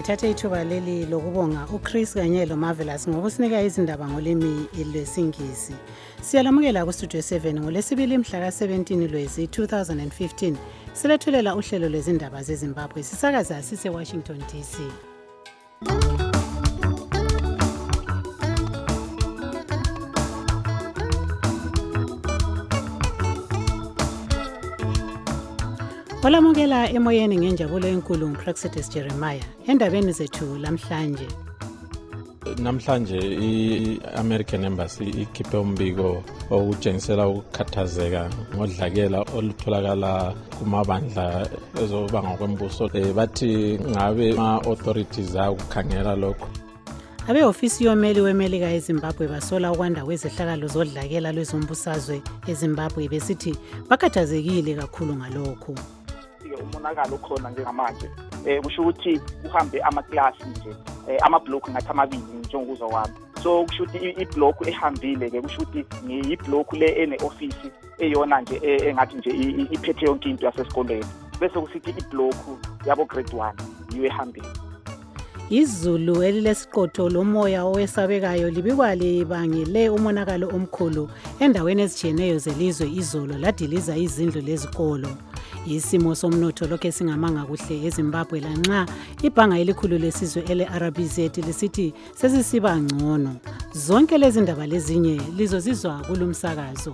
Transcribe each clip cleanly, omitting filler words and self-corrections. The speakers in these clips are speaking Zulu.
ngithathe ithuba leli lokubonga uChris kanye loMarvelous ngokusinika izindaba ngolimi lwesingisi. Siyalamukela kuStudio 7 ngolesibili mhla ka-17 Lwezi 2015. Silethulela uhlelo lwezindaba zeZimbabwe sisakaza sise-Washington DC. Olamukela emoyeni ngenjabulo enkulu nguPraxides Jeremiah endabeni zethu lamhlanje. Namhlanje i-American Embassy ikhiphe umbiko okutshengisela ukukhathazeka ngodlakela olutholakala kumabandla ezobanga kwembuso. Bathi ngabe ama-authorities akukhangela lokho. Abe-ofisi yomeli weMelika eZimbabwe basola ukwanda kwezehlakalo zodlakela lwezombusazwe eZimbabwe besithi bakhathazekile kakhulu ngalokho. Umonakalo okhona njengamanje kusho ukuthi uhambe amaklasi nje amablock ngathi amabili njengokuzwa kwami. So kusho ukuthi iblock ehambile ke kusho ukuthi ngiyiblock le ene-office eyona nje engathi nje iphethe yonke into yasesikoleni, bese kusithi iblock yabo grade 1 yiyo ehambile. Izulu elilesiqotho lomoya owesabekayo libikwa libangele umonakalo omkhulu endaweni ezitshiyeneyo zelizwe izolo ladiliza izindlu lezikolo. Isimo somnotho lokho singamanga kuhle eZimbabwe lanxa ibhanga elikhulu lesizwe ele-RBZ lisithi sesisiba ngcono. Zonke lezi ndaba lezinye lizozizwa kulumsakazo.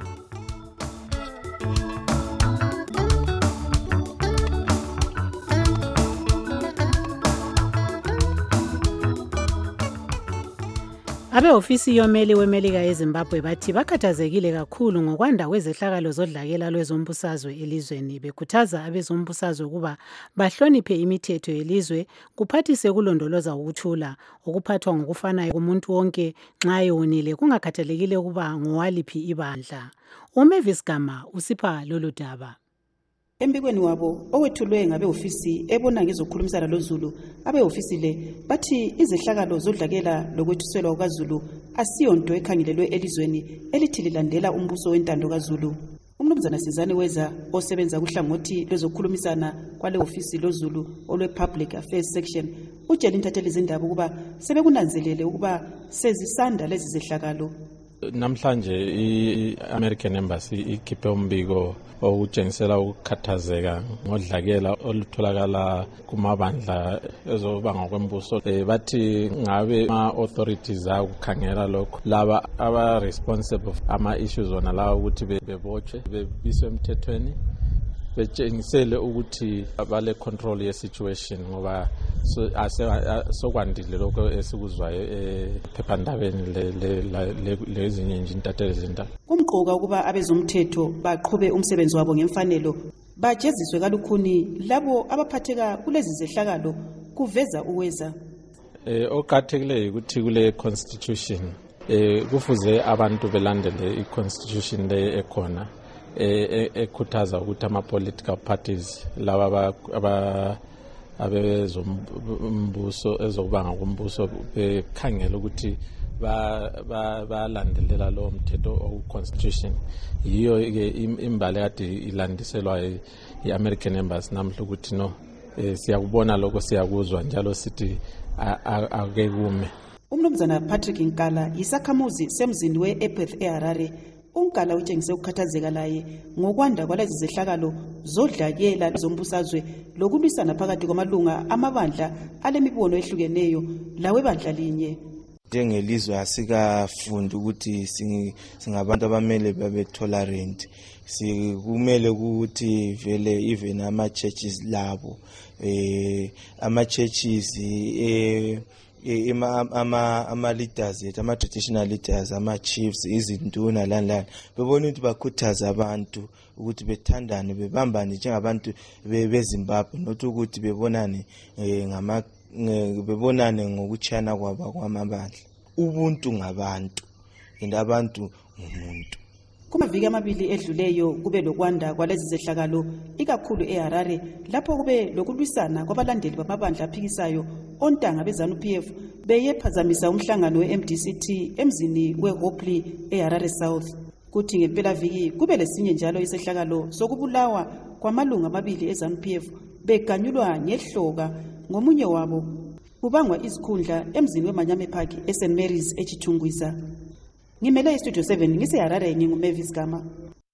Abe-ofisi yomeli weMelika eZimbabwe bathi bakhathazekile kakhulu ngokwanda kwezehlakalo zodlakela lwezombusazwe elizweni, bekhuthaza abezombusazwe ukuba bahloniphe imithetho yelizwe, kuphathise kulondoloza ukuthula okuphathwa ngokufanayo kumuntu wonke nxa ewonile kungakhathalekile ukuba ngowaliphi ibandla. uMavis Gama usipha lolu daba. Embikweni wabo owethulwe ngabe-ofisi ebona ngezokukhulumisana loZulu, abe-ofisi le bathi izehlakalo zodlakela lokwethuselwa kukaZulu asiyonto ekhangelelwe elizweni elithi lilandela umbuso wentando kaZulu. Umnumzana Sizani Weza osebenza kuhlangothi lwezokukhulumisana kwale-ofisi loZulu olwe-Public Affairs Section utshela intatheli zindaba ukuba sebekunanzelele ukuba sezisanda lezi zehlakalo. Namhlanje i-American Embassy ikhiphe umbiko okutshengisela ukukhathazeka ngodlakela olutholakala kumabandla ezobanga kwembuso. Bathi ngabe ama-authorities akukhangela lokho, laba aba-responsible ama-issues wona lawa ukuthi bebotshwe bebiswe emthethweni, betshengisele ukuthi bale control ye-situation ngoba sokwandile lokho esikuzwayo ephephandabeni lezinye nje intatheli zindaba. Kumqoka ukuba abezomthetho baqhube umsebenzi wabo ngemfanelo, bajeziswe kalukhuni labo abaphatheka kulezi zehlakalo, kuveza uWeza. Okathekileyo ukuthi kule constitution kufuze abantu belandele i-constitution le ekhona ekhuthaza ukuthi ama-political parties laba abezombuso ezokubanga kumbuso bekhangela ukuthi balandelela lowo mthetho oku-constitution. Yiyo-ke imbali kade ilandiselwa i-American Embassy namhla ukuthi no siyakubona lokho, siyakuzwa njalo sithi ake kume. Umnumzana Patrick Nkala isakhamuzi semzini we-Epworth eHarare. uNkala utshengise ukukhathazeka laye ngokwanda kwalezi zehlakalo zodlakela zombusazwe lokulwisana phakathi kwamalunga amabandla alemibono ehlukeneyo lawe bandla linye. Njengelizwe asikafundi ukuthi singabantu abamele babe tolerant, sikumele ukuthi vele even ama-churches labo ama-churches ama-leaders yethu, ama-traditional leaders, ama-chiefs, izinduna lana bebona ukuthi bakhuthaza abantu ukuthi bethandane bebambane njengabantu beZimbabwe, not ukuthi bebonane bebonane ngokuchana kwamabandla. Ubuntu ngabantu and abantu ngumuntu. Kumaviki amabili edluleyo kube lokwanda kwalezi zehlakalo ikakhulu eHarare lapho kube lokulwisana kwabalandeli bamabandla aphikisayo ontanga beZANU-PF beyephazamisa umhlangano we-MDCT emzini weHopley eHarare South. Kuthi ngempela viki kube lesinye njalo isehlakalo sokubulawa kwamalunga amabili eZANU-PF beganyulwa ngehloka ngomunye wabo kubangwa izikhundla emzini weManyame Park eSt Mary's eChithungwisa. Ngimele iStudio 7 ngiseHarare nginguMavis Gama.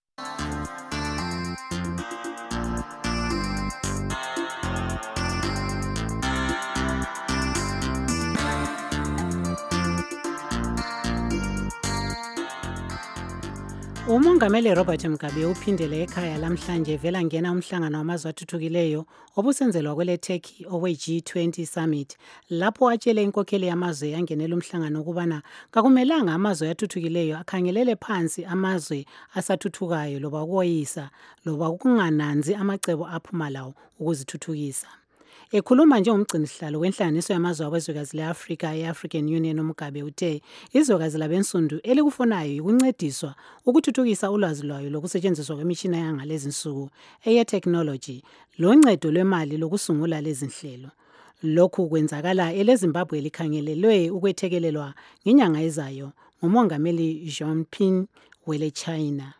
Umongameli Robert Mugabe uphindele ekhaya lamhlanje vela ngena umhlangano wamazwe athuthukileyo obusenzelwa kwele Turkey owe G20 Summit lapho atshele inkokheli yamazwe yangenela umhlangano ukubana kakumelanga amazwe athuthukileyo akhangelele phansi amazwe asathuthukayo loba ukoyisa loba ukungananzi amacebo aphuma lawo ukuzithuthukisa. Ekhuluma njengomgcinisihlalo wenhlanganiso yamazwe abezwekazi le-Afrika e-African Union, uMugabe uthe izwekazi labensundu elikufunayo ukuncediswa ukuthuthukisa ulwazi lwayo lokusetshenziswa kwemitshina yangalezi nsuku eye-technology loncedo lwemali lokusungula lezi nhlelo. Lokhu kwenzakala eleZimbabwe likhangelelwe ukwethekelelwa ngenyanga ezayo ngumongameli Jinping wele China.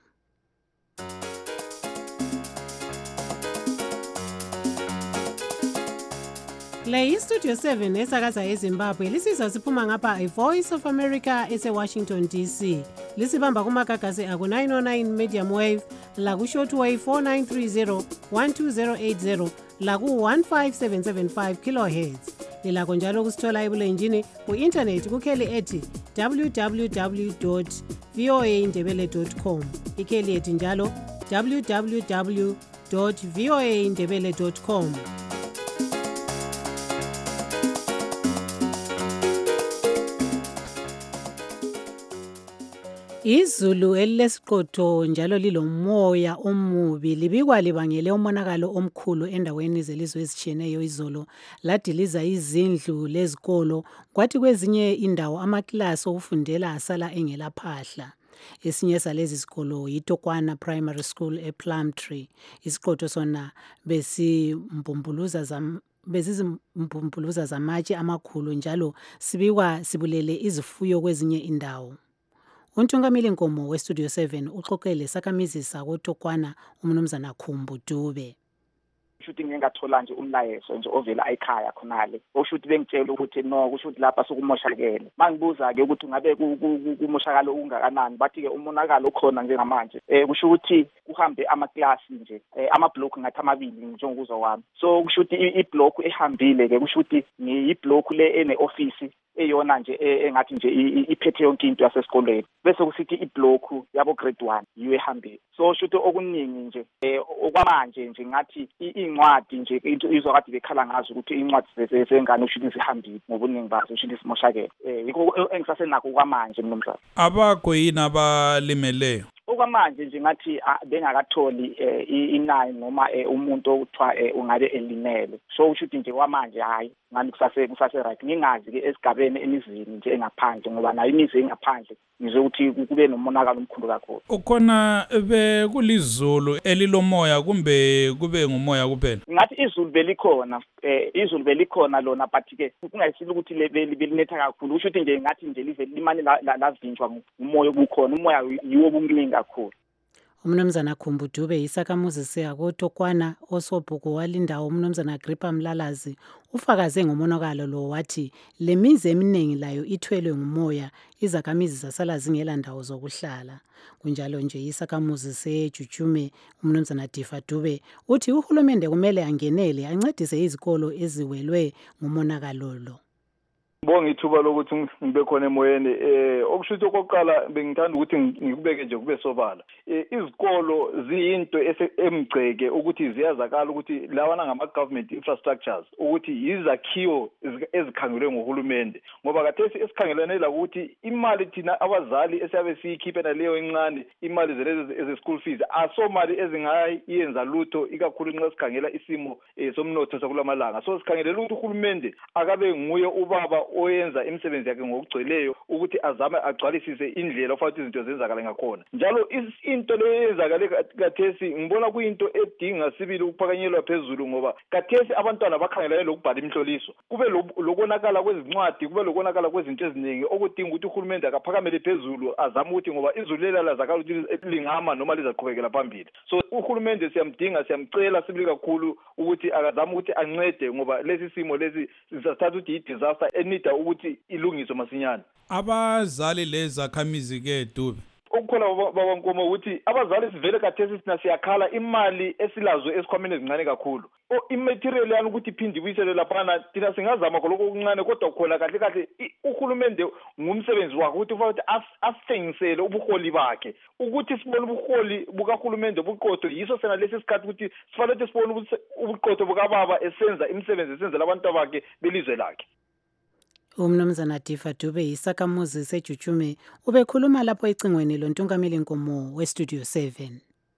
Le iStudio 7 esakaza eZimbabwe lisizwa siphuma ngapha iVoice of America eseWashington DC. Lisibamba kumagagasi aku 909 medium wave, laku shortwave 4930 12080, laku 15775 kilohertz. Lilakho njalo kusithola ebulenjini ku-internet kukheli ethi www.voaindebele.com. Ikheli ethi njalo www.voaindebele.com. Izulu elilesiqotho njalo lilomoya omubi libikwa libangele umonakalo omkhulu endaweni zelizwe ezitshiyeneyo izolo ladiliza izindlu lezikolo kwathi kwezinye indawo amaklasi okufundela asala engelaphahla. Esinye salezi zikolo yiTokwana Primary School ePlumtree. Isiqotho sona bezizimbumbuluza zamatshe amakhulu njalo sibikwa sibulele izifuyo kwezinye indawo. Untungameli Nkomo weStudio 7 uxoxele sakhamizi sakoTokwana umnumzana Khumbu Dube. Kushuthi ngingathola nje umlayezo nje ovela ekhaya khonale oshuthi bengitshela ukuthi no kushuthi lapha sokumoshakele mangibuza ke ukuthi ngabe kumoshakalo ungakanani bathi ke umonakalo okhona njengamanje kusho ukuthi kuhambe amaklasi nje amablock ngathi amabili njengokuzwa kwami so kushuthi iblock ehambile ke kushuthi ngiyiblock le ene office eyona nje engathi nje iphethe yonke into yasesikoleni bese kusithi iblock yabo grade 1 yiyo ehambile so shuthi okuningi nje okwamanje nje ngathi incwadi nje into izokade bekhala ngazo ukuthi incwadi zengane ushuthi zihambile ngobuningi bazo ushuthi simoshakele yikho engisasenakho kwamanje mnumzana abakho yini abalimeleyo okwamanje nje ngathi bengakatholi inani noma umuntu okuthiwa ungabe elimele so ushuthi nje kwamanje hayi ngani kusase right ngingazi ke esigabeni emizini nje engaphandle ngoba nayo imizi engaphandle ngize ukuthi kube nomonakalo omkhulu kakhulu ukhona bekulizulu elilomoya kumbe kube ngumoya kuphela ngathi izulu belikhona lona but ke kungayisilo ukuthi belinetha kakhulu ushuthi nje ngathi nje live limane lavinjwa ngumoya obukhona umoya yiwo obumningi kakhulu. Umnumzana Khumbu Dube isakhamuzi seyakoTokwana osobhuku walindawo umnumzana Agrippa Mlalazi ufakaze ngomonakalo lo wathi lemizi eminingi layo ithwelwe ngumoya izakhamizi zasala zingela ndawo zokuhlala. Kunjalo nje isakhamuzi seJujume umnumzana Difa Dube uthi uhulumende kumele angenele ancedise izikolo eziwelwe ngumonakalo lo. Bonke ithuba lokuthi ngibe khona emoyeni okushuthi okokuqala bengithanda ukuthi ngikubeke nje kube sobala izikolo ziyinto emgceke ukuthi ziyazakala ukuthi lawana ngama government infrastructures ukuthi yizakhiwo ezikhangelwe ngohulumende ngoba kathesi esikhangelene la ukuthi imali thina abazali esiyabe siyikhiphe naleyo encane imali zelezi eze school fees asomali ezingayenza lutho ikakhulu nxa sikhangela isimo somnotho sakulamalanga so sikhangelela ukuthi uhulumende akabe nguye ubaba oyenza imisebenzi yakhe ngokugcweleyo ukuthi azame agcwalisise indlela ofanele izinto zenzakala ngakhona. Njalo into leyenzakale kathesi ngibona kuyinto edinga sibili ukuphakanyelwa phezulu ngoba kathesi abantwana bakhangelane lokubhala imihloliso. Kube lokonakala kwezincwadi, kube lokonakala kwezinto eziningi okudinga ukuthi uhulumende akaphakamele phezulu azame ukuthi ngoba izulela lazakala ukuthi lingama noma lizaqhubekela phambili. So uhulumende siyamcela sibili kakhulu ukuthi akazame ukuthi ancede ngoba lesi simo lesi sisathatha ukuthi i-disaster enida ukuthi ilungiswe masinyane. Abazali lezakhamizi ke Dube okukhona babankomo ukuthi abazali sivele kathesi sina siyakhala imali esilazo esikhwameni ezincane kakhulu. Imaterial yani ukuthi iphinde ibuyisele laphana thina singazama lokho okuncane kodwa khona kahle uhulumende ngumsebenzi wakhe ukuthi ufanele asithengisele ubuholi bakhe ukuthi sibone ubuholi bukahulumende buqotho yiso sena lesi sikhathi ukuthi sifanele sibone ubuqotho bukababa esenza imisebenzi esenzela abantu bakhe belizwe lakhe. Umnumzana Diva Dube isakhamuzi seJujume ubekhuluma lapho ecingweni loNtungameli Nkomo weStudio 7.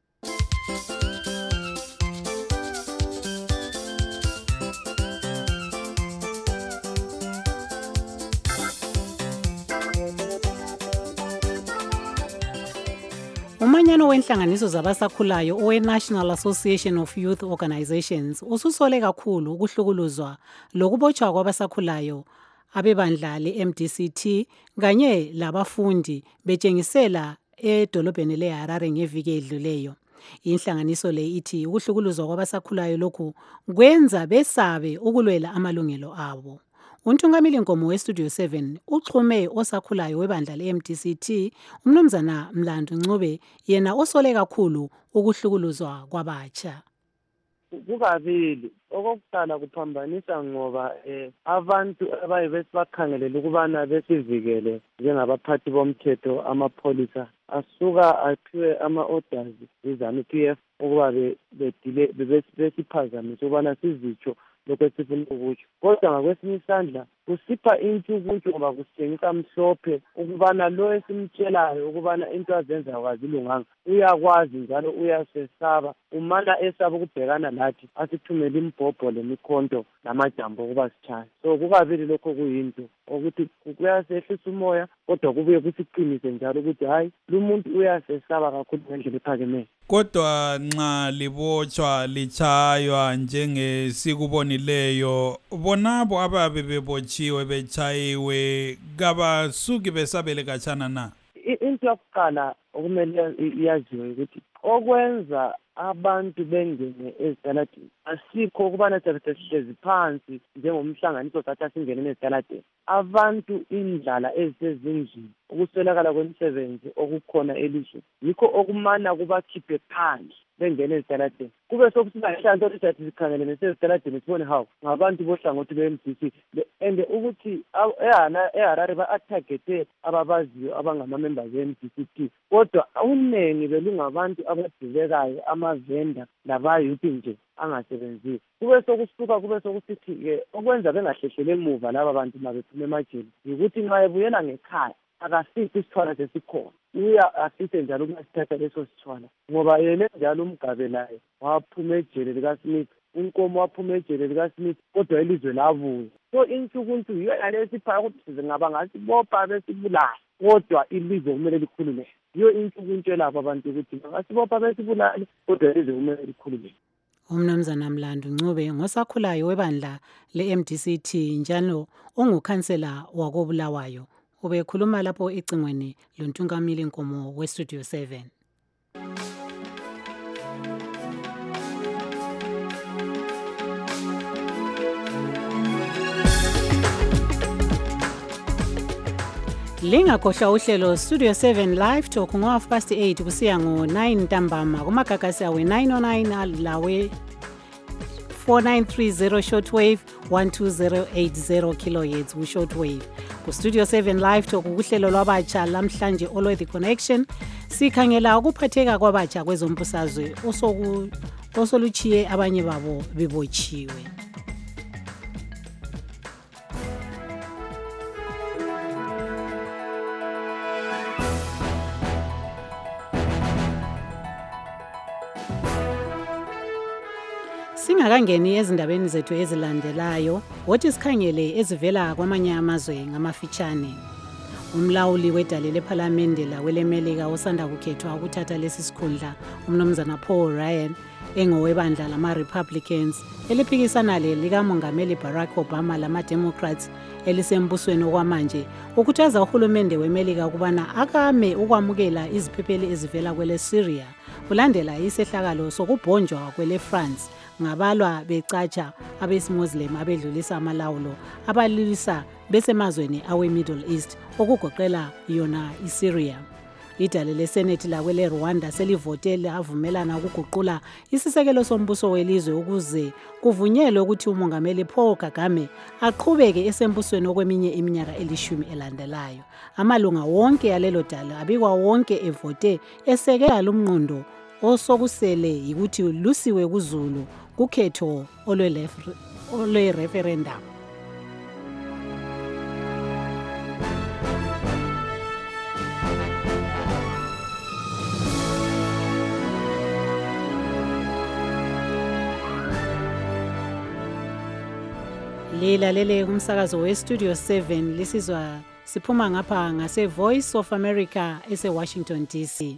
Umanyano wenhlanganiso zabasakhulayo owe-National Association of Youth Organizations ususole kakhulu ukuhlukuluzwa lokubotshwa kwabasakhulayo abebandla le-MDCT kanye labafundi betshengisela edolobheni leHarare ngeviki edluleyo. Inhlanganiso le ithi ukuhlukuluzwa kwabasakhulayo lokhu kwenza besabe ukulwela amalungelo abo. Untungameli Nkomo weStudio 7 uxhume osakhulayo webandla le-MDCT umnumzana Mlandu Ncube yena osole kakhulu ukuhlukuluzwa kwabatsha. Kukabili okokuqala kuphambanisa ngoba abantu abakhangelele ukubana besivikele njengabaphathi bomthetho amapholisa asuka aphiwe ama-orders izanu PF ukuba besiphazamise ukubana sizitsho lokho esifuna ukutsho. Kodwa ngakwesinye isandla kusipha intshukuntshu ngoba kusitshengisa mhlophe ukubana lo esimtshelayo ukubana into azenza akazilunganga uyakwazi njalo uyasesaba umana esaba ukubhekana lathi asithumele imbhobho lemikhonto namajambo ukuba sitshaye. So kukabili lokho kuyinto ukuthi kuyasehlisa umoya kodwa kubuye kusiqinise njalo ukuthi hayi lumuntu uyasesaba kakhulu ngendlela ephakemeko. Kodwa nxa libotshwa lichaywa njengesikubonileyo bonabo ababe bebotshiwe bechayiwe kabasuki besabele khatshana na. Into yokuqala okumele iyaziwe ukuthi okwenza abantu bengene ezitaladini asikho ukubana sihlezi phansi njengomhlanganiso sathi asingene ezitaladini. Abantu indlala ezisezindlini ukuswelakala kwemisebenzi okukhona elizweni yikho okumana kubakhiphe phandle bengene ezitaladini. Kube sokusiba ihlanto esithi sikhangele nesezitaladini sibone hawu ngabantu bohlangothi be-MDC and ukuthi eHarare ba-targete ababaziyo abangama-members be-MDCT kodwa uningi belungabantu abadilekayo amavenda labayuthi nje angasebenziyo. Kube sokusuka kube sokusithi-ke okwenza bengahlehlele emuva laba bantu mabephuma emajele yikuthi nxa ebuyela ngekhaya akasithi isithwala sesikhona asise njalo ukusithatha leso sithwala ngoba yena njalo umgabe laye waphuma ejele likaSmith uNkomo waphuma ejele likaSmith kodwa ilizwe lavuya. So intshukuntshu yiyo yalesipha ukuthi singaba ngasibopha besibulala kodwa ilizwe kumele likhululeke. Yiyo intshukuntshu lapho abantu ukuthi ngasibopha besibulala kodwa ilizwe kumele likhululeke. Umnumzana Mlandu Ncube ngosakhulayo webandla le-MDCT njalo ongukhansela wakobulawayo ubekhuluma lapho ecingweni loNtungameli Nkomo weStudio 7. Lingakhohlwa uhlelo Studio 7 Live Talk ngo8:30 kusiya ngo9 ntambama kumagagasi awe 909 lawe 4930 shortwave 12080 kilohertz ku shortwave. Ku Studio 7 Live Talk uhlelo lwabatsha lamhlanje All the Connection sikhangela ukuphatheka kwabatsha kwezombusazwe osoluchiye abanye babo bebotshiwe. Singakangeni ezindabeni zethu ezilandelayo, wothi sikhangele ezivela kwamanye amazwe ngamafitshane. Umlawuli wedale lephalamende lawelemelika osanda kukhethwa ukuthatha lesi sikhundla, umnumzana Paul Ryan, engowebandla lama-Republicans, eliphikisana likamongameli Barack Obama lama-Democrats elisembusweni okwamanje, ukhuthaza uhulumende wemelika ukubana akame ukwamukela iziphepheli ezivela kwele Syria, kulandela isehlakalo sokubhonjwa kwele France ngabalwa becatsha abesimuslim abedlulisa amalawulo abalilisa besemazweni awe-Middle East okugoqela yona iSyria. Idale leSenate lakwele Rwanda selivote lavumelana ukuguqula isisekelo sombuso welizwe ukuze kuvunyelwe ukuthi umongameli Paul Kagame aqhubeke esembusweni okweminye iminyaka 10 elandelayo. Amalunga wonke alelo dala abikwa wonke evote esekela lumnqundo osokusele yikuthi lusiwe kuZulu kukhetho olwe-referendum. Lilalele kumsakazo weStudio 7 lisizwa siphuma ngapha ngase Voice of America ese-Washington DC.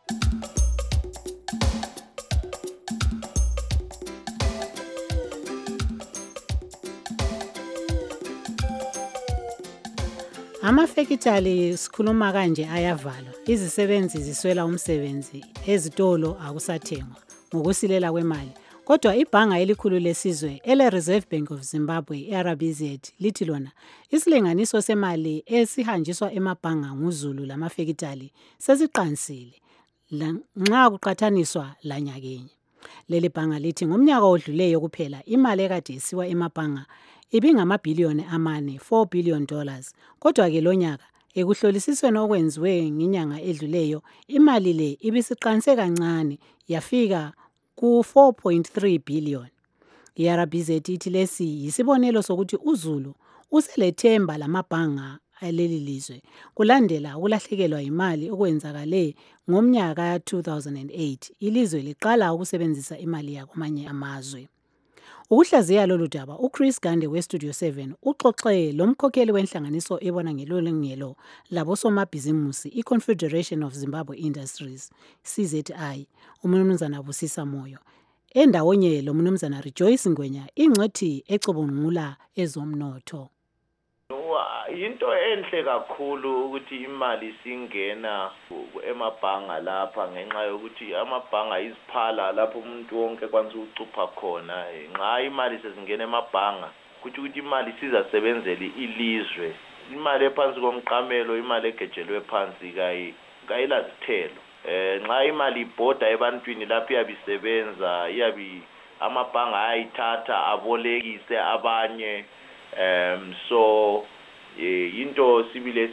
Amafekitali sikhuluma kanje ayavalwa, izisebenzi ziswela umsebenzi, ezitolo akusathengwa ngokusilela kwemali. Kodwa ibhanga elikhulu lesizwe ele-Reserve Bank of Zimbabwe, RBZ, lithi lona isilinganiso semali esihanjiswa emabhanga nguZulu lamafekitali sesiqansile nxa kuqathaniswa lanyakenye. Leli bhanga lithi ngomnyaka odluleyo kuphela imali ekade isiwa emabhanga ibingamabhiliyoni amane, $4 billion. Kodwa ke lonyaka ekuhlolisisweni okwenziwe ngenyanga edluleyo, imali le ibisiqanse kancane yafika ku-4.3 billion. I-RBZ ithi lesi yisibonelo sokuthi uZulu uselethemba lamabhanga aleli lizwe kulandela ukulahlekelwa imali okwenzakale ngomnyaka 2008 ilizwe liqala ukusebenzisa imali yakwamanye amazwe. Ukuhlaziya lolu daba, uChris Gande weStudio 7 uxoxe lomkhokheli wenhlanganiso ebona ngelungelo labosomabhizimusi iConfederation of Zimbabwe Industries, CZI, umnumzana Busisa Moyo, endawonye lo mnumzana Rejoice Ngwenya, ingcwethi ecubungula ezomnotho. Into enhle kakhulu ukuthi imali singena emabhanga lapha ngenxa yokuthi amabhanga iziphala lapho umuntu wonke kwanza ucupha khona. Nxa imali sezingena emabhanga kuthi ukuthi imali sizasebenzela ilizwe. Imali ephansi komqamelo, imali egejelwe phansi kayilazithelo. Nxa imali ibhoda ebantwini lapho iyabisebenza, amabhanga ayithatha abolekise abanye. So into sibile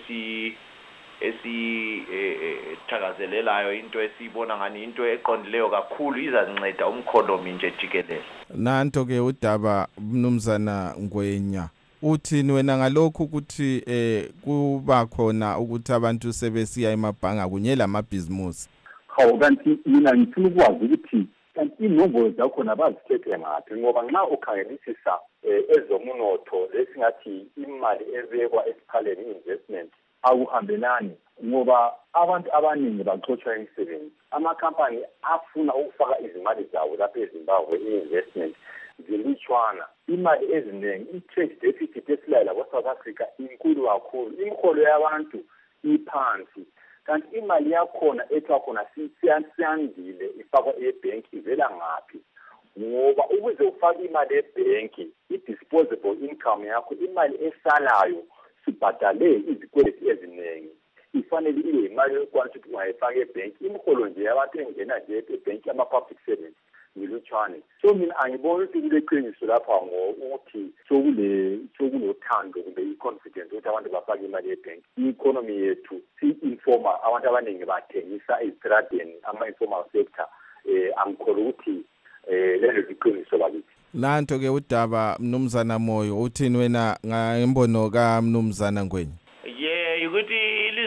esithakazelelayo, into esibona ngani into eqondileyo kakhulu izanceda umkhonomi nje jikelele. Nanto ke udaba mnumzana Ngwenya, uthini wena ngalokhu ukuthi kuba khona ukuthi abantu sebesiya emabhanga kunye lamabhizimusi? Hawu, kanti mina ngifuna ukwazi ukuthi kanti inombolo zakhona bazithethe ngaphi, ngoba nxa ukhangelisisa ezomnotho lesingathi imali ebekwa esiphaleni investment akuhambelani, ngoba abantu abaningi baxotshwa imisebenzi. Amakhampani afuna ukufaka izimali zawo lapha eZimbabwe i-investment zilutshwana. Imali eziningi, i-trade deficit esilayo labo-South Africa inkulu kakhulu, imiholo yabantu iphansi. Kanti imali yakhona ethiwa khona siyandile ifakwa ebhenki ivela ngaphi? Ngoba ukuze ufake imali ebhenki, i-disposable income yakho, imali esalayo sibhadale izikweletu eziningi, ifanele ibe imali yokwazi ukuthi ungayifaka ebhenki. Imiholo nje yabantu engena nje ebhenki ama-public servants ngilutshwane. So mina angiboni ukuthi kuleqiniso lapha ngokuthi sokunothando kumbe i-confidence ukuthi abantu bafake imali ebhenki. I-economy yethu si-informa, abantu abaningi bathengisa ezitradeni, ama-informal sector. Angikholwa ukuthi lelo liqiniso bakithi. Nanto ke udaba mnumzana Moyo, uthini wena ngembono kaMnumzana Ngwenya? Ukuthi ilizwe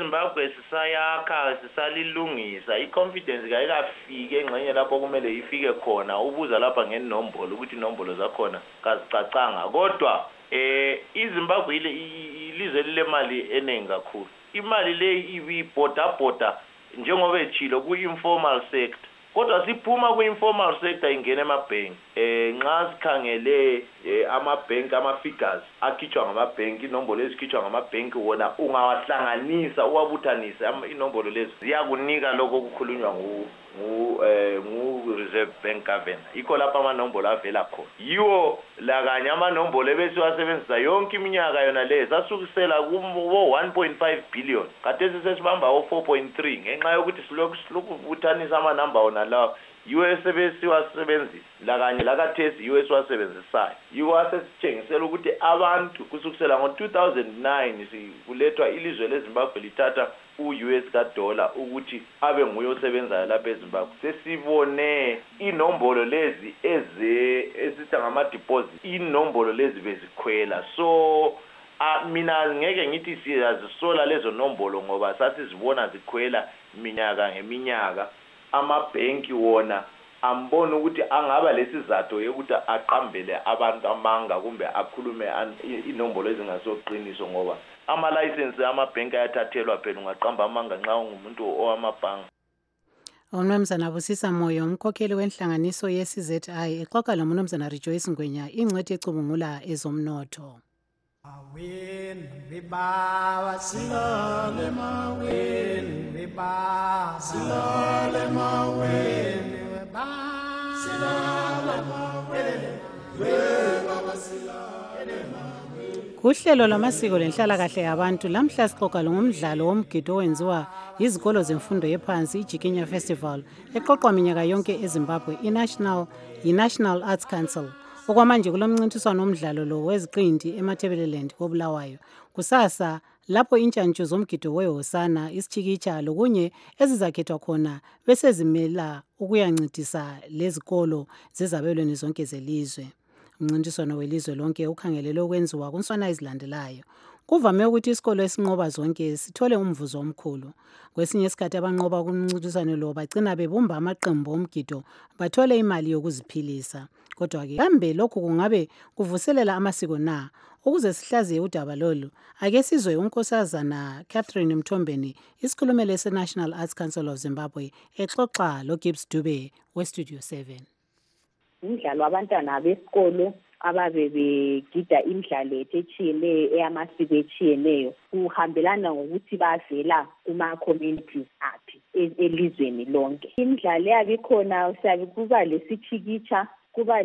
iZimbabwe sisayakha sisalilungisa iconfidence kayikafiki engxenye lapho kumele ifike khona ubuza lapha ngenombolo ukuthi inombolo zakhona kazicacanga kodwa iZimbabwe ilizwe lilemali eningi kakhulu imali le ibibhoda njengoba echilo ku-informal sector kodwa siphuma ku-informal sector ingena emabhenki nxa sikhangele amabhenki ama-figures akhitshwa ngamabhenki inombolo ezikhitshwa ngamabhenki wona ungawahlanganisa uwabuthanise inombolo lezi ziyakunika lokho okukhulunywa ngu-Reserve Bank Governor yikho lapho amanombolo avela khona yiwo la kanye amanombolo ebesiwasebenzisa yonke iminyaka yona le sasukisela ku-1.5 billion khathesi sesibamba 4.3 ngenxa yokuthi silokhu buthanisa amanamba wona lawo yiwo esebesiwasebenzisa la kanye lakathesi yiwo esiwasebenzisayo yiwo asesitshengisela ukuthi abantu kusukisela ngo-2009 kulethwa ilizwe leZimbabwe lithatha u-US ka-dollar ukuthi abe nguye osebenzayo lapha eZimbabwe sesibone inombolo lezi esithi ngama-deposit inombolo lezi bezikhwela so mina ngeke ngithi siyazisola lezo nombolo ngoba sasizibona zikhwela minyaka ngeminyaka amabhenki wona ambona ukuthi angaba lesizathu yokuthi aqambele abantu amanga kumbe akhulume inombolo ezingasoqiniso ngoba ama-license amabhenki ayathathelwa phela ungaqamba amanga nxa ungumuntu owamabhanga. Umnumzana Busisa Moyo umkhokheli wenhlanganiso ye-CZI exoxa lomnumzana Rejoice Ngwenya ingcwethi ecubungula ezomnotho. Kuhlelo lwamasiko lenhlalakahle yabantu lamhla sixoxa ngomdlalo womgido owenziwa izikolo zemfundo ephansi iJikinya Festival eqoqwa minyaka yonke eZimbabwe i-National Arts Council. Okwamanje kulomncintiswano womdlalo lo weziqindi eMatabeleland koBulawayo. Kusasa lapho intshantshu zomgido weHosana isichikitsha lokunye ezizakhethwa khona bese zimela ukuyancedisa lezikolo zezabelweni zonke zelizwe. Umncintiswano welizwe lonke ukhangelelwe ukwenziwa kunswana ezilandelayo. Kuvame ukuthi isikolo esinqoba zonke sithole umvuzo omkhulu. Kwesinye isikhathi abanqoba kumncintiswano lo bagcina bebumba amaqembu omgido bathole imali yokuziphilisa. Kodwa-ke kambe lokhu kungabe kuvuselela amasiko na? Ukuze sihlaziye udaba lolu, ake sizwe unkosazana Catherine Mthombeni, isikhulumeli se-National Arts Council of Zimbabwe, exoxa loGibbs Dube weStudio 7. Umdlalo wabantwana besikolo ababe begida imidlalo etshiyeneyo eyamasiko etshiyeneyo kuhambelana ngokuthi bavela kuma-communities aphi elizweni lonke. Imidlalo eyabe ikhona siyabe kuba lesichikitsha kuba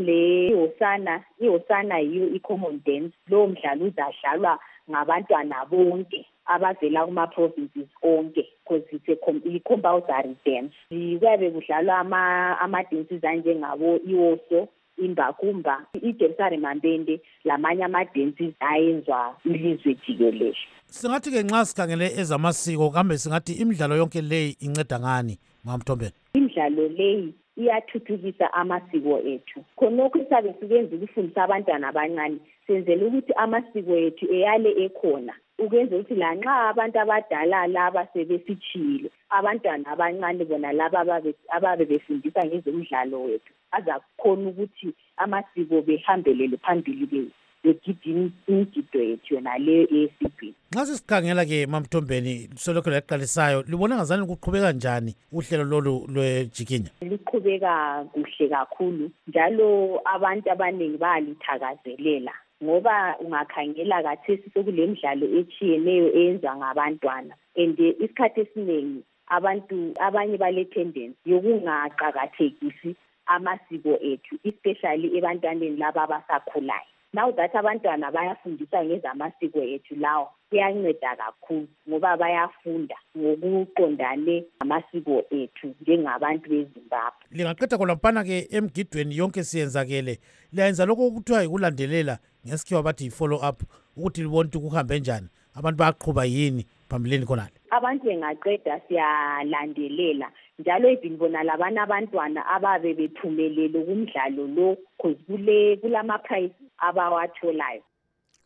ihosana yiyo i-common dance. Lowo mdlalo uzadlalwa ngabantwana bonke abavela kuma-provinces onke because it's i-compulsory dance. Kuyabe kudlalwa ama-dances anjengabo iwoso, imbakumba, iJerusalem Mambende lamanye ama-dances ayenzwa ilizwe jikelele. Singathi-ke nxa sikhangele ezamasiko kambe singathi imidlalo yonke leyi inceda ngani Mthombeni? Imidlalo leyi iyathuthukisa amasiko ethu. Khonokho sisabe sikwenza ukufundisa abantwana abancane senzela ukuthi amasiko ethu eyale ekhona ukwenza ukuthi lanxa abantu abadala laba sebesitshile abantwana abancane bona laba ababe befundisa ngezomdlalo wethu azakhona ukuthi amasiko behambelele phambili begidini imigido yethu yona le eSibhini. Nxa sisikhangela-ke Mthombeni solokho laqalisayo libona ngazani kuqhubeka njani uhlelo lolu lweJikinya? Liqhubeka kuhle kakhulu njalo abantu abaningi bayalithakazelela ngoba ungakhangela kathesi sokule midlalo etshiyeneyo eyenziwa ngabantwana and isikhathi esiningi abantu abanye bale tendency yokungaqakathekisi amasiko ethu especially ebantwaneni laba abasakhulayo. Now that abantwana bayafundiswa ngezamasiko ethu lawo kuyanceda kakhulu ngoba bayafunda ngokuqondane amasiko ethu njengabantu beZimbabwe. Lingaqeda kholampana-ke emgidweni yonke siyenzakele liyenza lokho okuthiwa yikulandelela ngesikhiwa bathi yi-follow up ukuthi libone ukuthi kuhambe njani abantu bayaqhuba yini phambilini khonale. Abantu bengaqeda siyalandelela njalo even bona labana abantwana ababe bephumelele kumdlalo lo because kulama prize abawatholayo.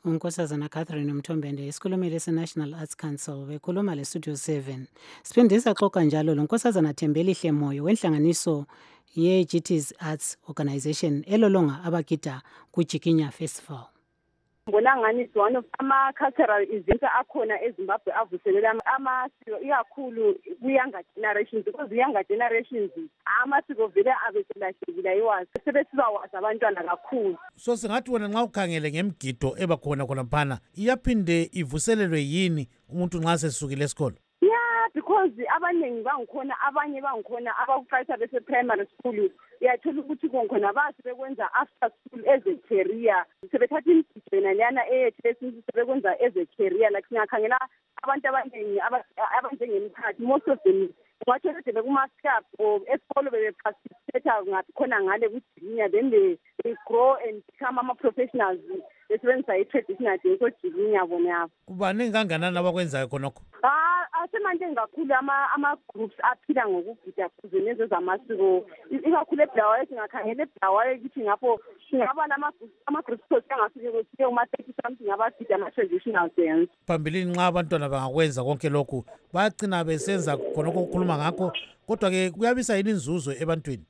unkosazana Catherine Mthombende isikhulumeli se-National Arts Council bekhuluma le-Studio 7. Siphinde saxoxa njalo lo nkosazana Thembelihle Moyo wenhlanganiso ye-GT's Arts Organization elolonga abagida kuJikinya Festival. Ngibona ngani is one of ama-cultural events akhona eZimbabwe avuselela amasiko ikakhulu ku-younger generations, because younger generations amasiko vele abeselahlekile ayiwazi, sebesibawazi abantwana kakhulu. So singathi wena nxa ukhangele ngemigido ebakhona khonaphana iyaphinde ivuselelwe yini umuntu nxa sesukile esikolo? Because abaningi bangikhona abanye bangikhona abakuqalisa bese-primary school uyathola ukuthi konkhona basi bekwenza after school as a career, sebethatha imigido yena leyana eyethu esintu sebekwenza as a career. Like singakhangela abantu abaningi abanjengemikhathi, most of them wathola ukuthi bekuma-scap or esikolo bebeparticipate ngaphi khona ngale kuJikinya, then they grow and become ama-professionals besebenzisa i-traditional dance oJikinya bona yabo. Kubaningi kanganani abakwenzayo khonokho? Asemanje kakhulu ama-groups aphila ngokugida kuzenezo zamasiko, ikakhulu eBulawayo. Singakhangela eBulawayo ukuthi ngapho singaba ama-groups angafike kusiye uma-30 something abagida ama-traditional dance. Phambilini nxa abantwana bangakwenza konke lokhu bagcina besenza khonokho ukukhuluma ngakho, kodwa-ke kuyabisa yini inzuzo ebantwini?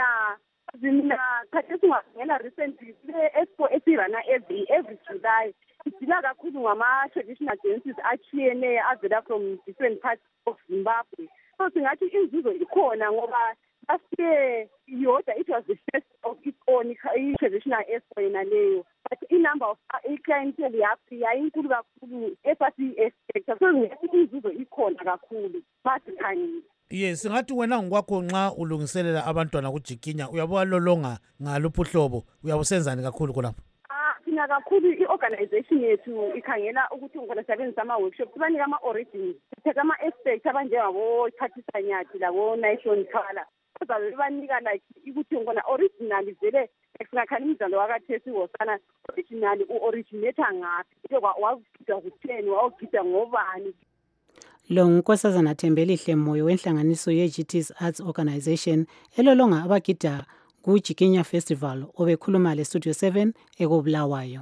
Mina khathi singakhangela recently le-expo esirana every July sidila kakhulu ngama-traditional dances achiyeneyo avela from different parts of Zimbabwe. So singathi inzuzo ikhona ngoba last year Yoda, it was the first of its own i-traditional expo yena leyo, but i-number of i-clientele yayinkulu kakhulu esasi-expecta. So singathi inzuzo ikhona kakhulu masikhangile. Yes, singathi wena ngokwakho nxa ulungiselela abantwana kuJikinya uyabalolonga ngaluphi uhlobo, uyabusenzani kakhulu khonapho? Thina kakhulu i-organization yethu ikhangela ukuthi ngona sisebenzisa ama-workshops, sibanika ama-origins, sithetha ama-aspects abanjengabo-Thatisa Nyathi labo-Nation Color, kodwa bebanika like ukuthi ngona originally vele singakhala imidlalo wakathesi wosana originally u-originata ngaphi, wawugida kutheni, wawugida ngobani. Lo nkosazana Thembelihle Moyo wenhlanganiso ye-GT's Arts Organization elolonga abagida kuJikinya Festival obekhuluma le-Studio 7 ekobulawayo.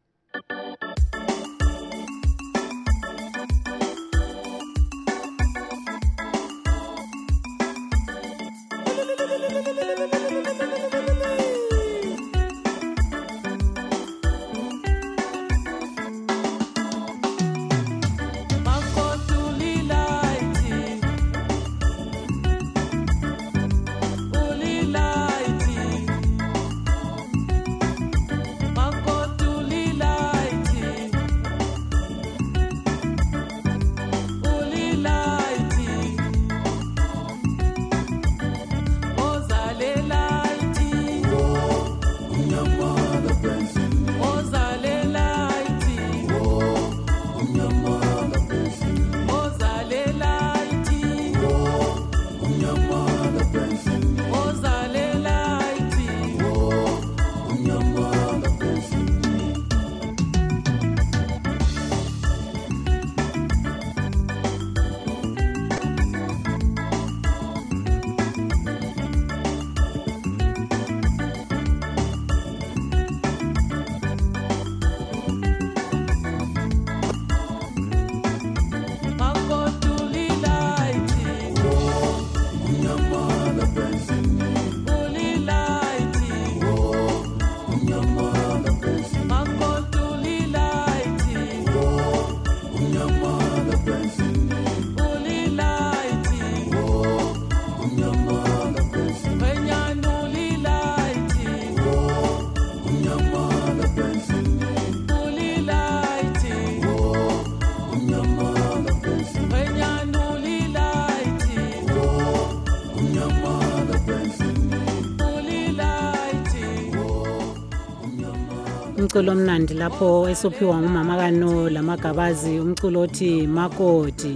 Umculo omnandi lapho esophiwa ngumama kaNo lamagabazi, umculo othi Makoti.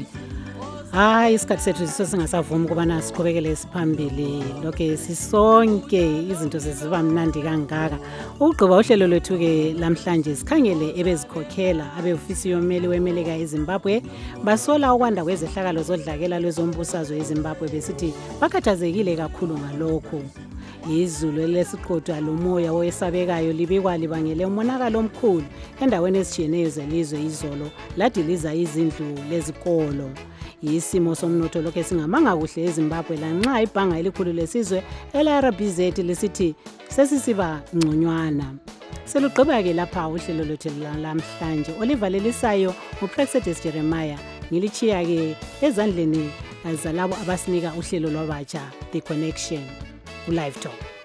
Isikhathi sethu singasavumi kubana siqhubekele siphambili lokho sisonke izinto seziba mnandi kangaka. Ugqiba uhlelo lwethu ke lamhlanje sikhangele ebezikhokhela abeofisi yomeli wemelika eZimbabwe basola ukwanda kwezehlakalo zodlakela lwezombusazwe eZimbabwe besithi bakhathazekile kakhulu ngalokho. Izulu elesiqhotshwa lomoya owesabekayo libikwa libangele umonakalo omkhulu endaweni ezitshiyeneyo zelizwe izolo ladiliza izindlu lezikolo. Isimo somnotho lokho singamanga kuhle eZimbabwe lanxa ibhanga elikhulu lesizwe LRBZ lisithi sesisiba ngconywana. Selugqiba-ke lapha uhlelo lwethu lamhlanje olivalelisayo uPrexedes Jeremiah ngilichiya-ke ezandleni zalabo abasinika uhlelo lwabatsha The Connection ku Live Talk.